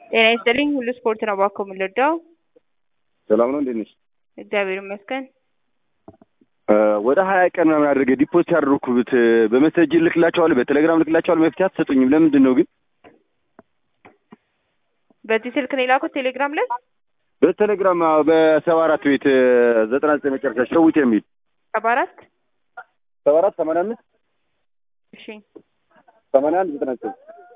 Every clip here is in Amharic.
ጤና ይስጥልኝ ሁሉ ስፖርት ነው ባኮ የምንወደው። ሰላም ነው እንዴት ነሽ? እግዚአብሔር ይመስገን። ወደ 20 ቀን ምናምን አድርገህ ዲፖዚት ያደረኩት በመሰጅ ልክላቸዋለሁ፣ በቴሌግራም ልክላቸዋለሁ። መፍትሄ አትሰጡኝም። ለምንድን ነው ግን? በዚህ ስልክ ነው የላኩት ቴሌግራም ላይ? በቴሌግራም በ74 ቤት 99 መጨረሻ ሸዊት የሚል 74 85 እሺ 81 99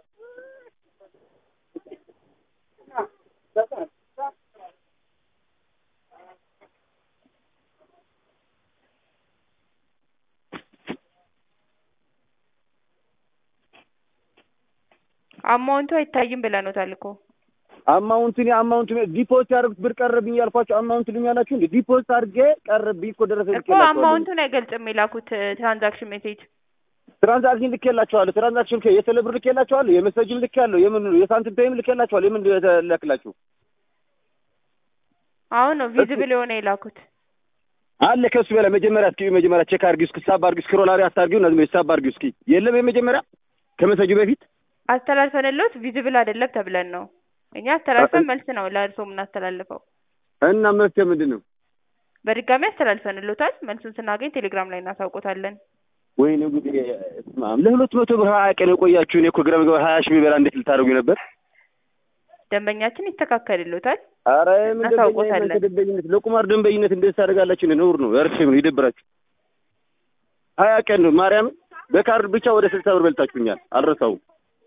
አማውንቱ አይታይም ብለኖታል እኮ። አማውንት ዲፖዚት ያደረኩት ብር ቀረብኝ ያልኳቸው አማውንት ልኛላችሁ እንዴ? ዲፖዚት አድርጌ ቀረብኝ እኮ ደረሰኝ እኮ አማውንቱን አይገልጽም የላኩት ትራንዛክሽን ሜሴጅ። ትራንዛክሽን ልኬላችኋለሁ። ትራንዛክሽን የቴሌብር ልኬላችኋለሁ። የመሰጅም ልኬያለሁ። የምን የሳንቲም ፔይም ልኬላችኋለሁ። የምን ልኬላችሁ? አሁን ነው ቪዚብል የሆነ የላኩት አለ። ከሱ በላይ መጀመሪያ ቼክ አድርጊው እስኪ፣ ሳብ አድርጊው፣ ስክሮል አታርጊው እና ሳብ አድርጊው እስኪ። የለም የመጀመሪያ ከመሰጁ በፊት አስተላልፈንልዎት ቪዚብል አይደለም ተብለን ነው እኛ አስተላልፈን መልስ ነው ለእርሶ የምናስተላልፈው። እና መፍትሄ ምንድን ነው? በድጋሚ አስተላልፈንልዎታል። መልሱን ስናገኝ ቴሌግራም ላይ እናሳውቆታለን። ወይኔ ጉዴ! ለ200 ብር 20 ቀን የቆያችሁ እኔ እኮ ግራ መግባት 20 ሺህ ቢበላ እንዴት ልታደርጉ ነበር? ደንበኛችን ይስተካከልልዎታል። ኧረ ምን ደንበኝነት ለቁማር ደንበኝነት እንዴት ታደርጋላችሁ? ነውር ነው። እርሽ ነው ይደብራችሁ። 20 ቀን ነው ማርያም በካርድ ብቻ ወደ 60 ብር በልታችሁኛል። አልረሳውም።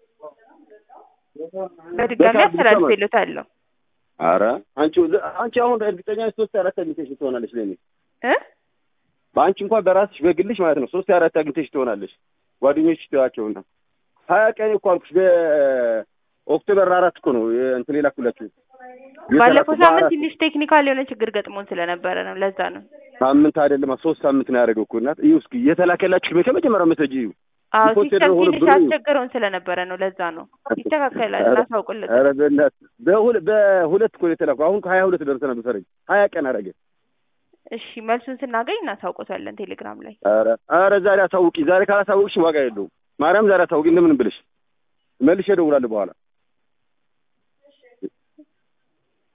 በድጋሚ አስተላልፈንልዎታል። ኧረ አንቺ አሁን እርግጠኛ 3-4 አግኝተሽ ትሆናለሽ ለኔ በአንቺ እንኳን በራስሽ በግልሽ ማለት ነው 3-4 አግኝተሽ ትሆናለሽ። ጓደኞች ትያቸውና 20 ቀን እኮ አልኩሽ። በኦክቶበር 4 እኮ ነው እንትን ላኩላችሁ። ባለፈው ሳምንት ትንሽ ቴክኒካል የሆነ ችግር ገጥሞን ስለነበረ ነው። ለዛ ነው ሳምንት አይደለም 3 ሳምንት ነው ያደረገው እኮ እናት። ይኸው እስኪ የተላከላችሁ ከመጀመሪያው መሰጅ ይኸው። አዎ ሲስተም ትንሽ አስቸግረውን ስለነበረ ነው። ለዛ ነው ይስተካከላል። እናሳውቅልህ። ኧረ በሁለት እኮ የተላከው አሁን 22 ደርሰናል። በፈረንጅ 20 ቀን አደረገ። እሺ መልሱን ስናገኝ እናሳውቆታለን ቴሌግራም ላይ። ኧረ ዛሬ አሳውቂ። ዛሬ ካላሳውቅሽ ዋጋ የለውም። ማርያም ዛሬ አሳውቂ እንደምን ብለሽ መልሼ እደውላለሁ በኋላ